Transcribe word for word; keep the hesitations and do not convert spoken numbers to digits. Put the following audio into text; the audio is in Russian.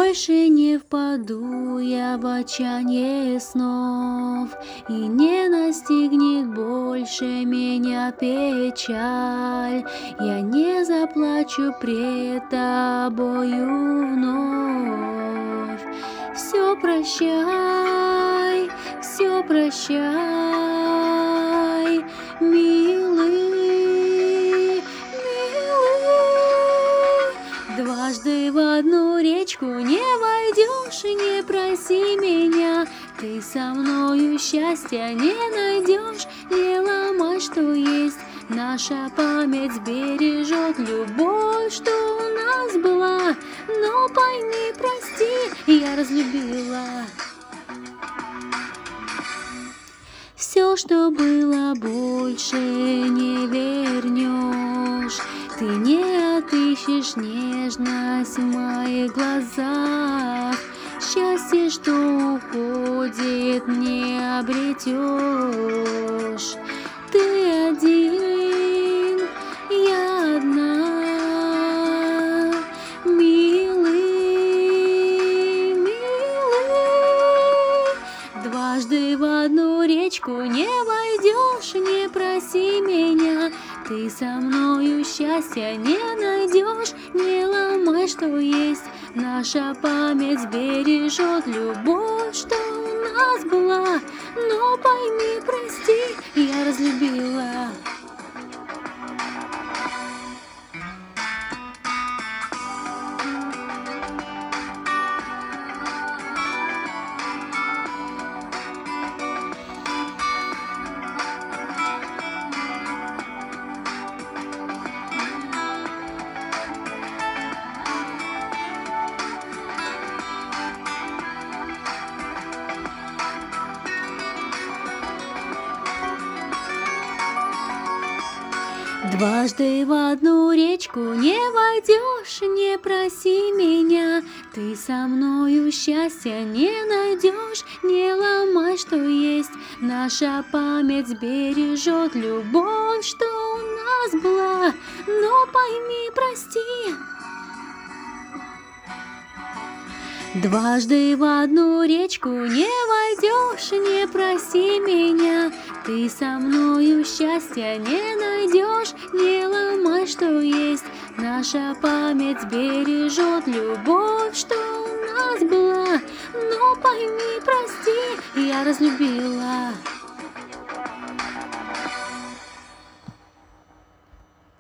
Больше не впаду я в отчаяние снов, и не настигнет больше меня печаль. Я не заплачу пред тобою вновь. Все прощай, все прощай, милый, милый. Дважды в одну речку не войдешь, не проси меня. Ты со мною счастья не найдешь, не ломай, что есть. Наша память бережет любовь, что у нас была. Но пойми, прости, я разлюбила. Все, что было, больше не вернешь. Ты не отыщешь нежность в моих глазах. Счастье, что уходит, не обретешь. Ты один, я одна, милый, милый. Дважды в одну речку не войдешь, не проси меня. Ты со мною счастья не найдешь, не ломай, что есть. Наша память бережет любовь, что у нас была. Но пойми, прости, я разлюбила. Дважды в одну речку не войдешь, не проси меня. Ты со мною счастья не найдешь, не ломай, что есть. Наша память бережет любовь, что у нас была. Но пойми, прости. Дважды в одну речку не войдешь, не проси меня. Ты со мною счастья не найдешь, не ломай, что есть. Наша память бережет любовь, что у нас была. Но пойми, прости, я разлюбила.